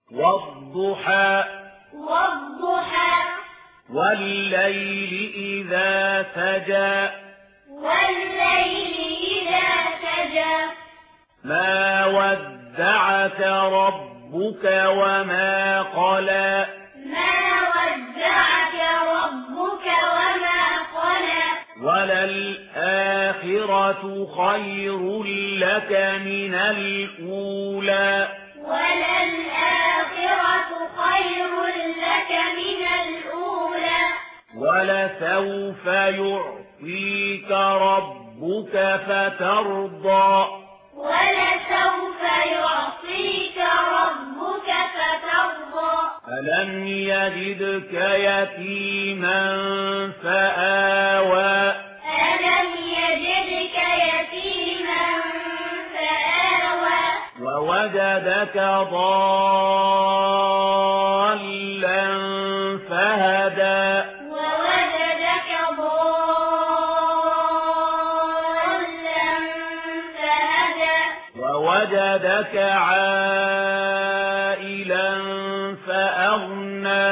والضحى والليل إذا سجى ما ودعك ربك وما قلى وللآخرة خير لك من الأولى ولسوف يعطيك ربك فترضى ألم يجدك يتيما فآوى ووجدك ضالا فهدى ووجدك عائلا فأغنى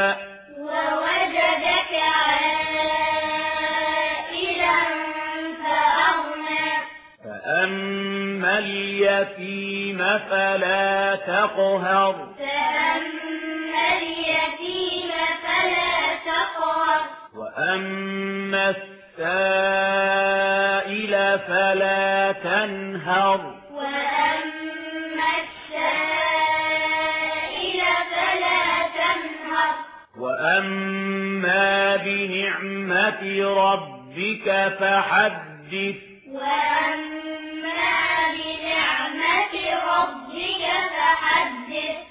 فأما اليتيم فلا تقهر وأما السائل فلا تنهر وأما بنعمة ربك فحدث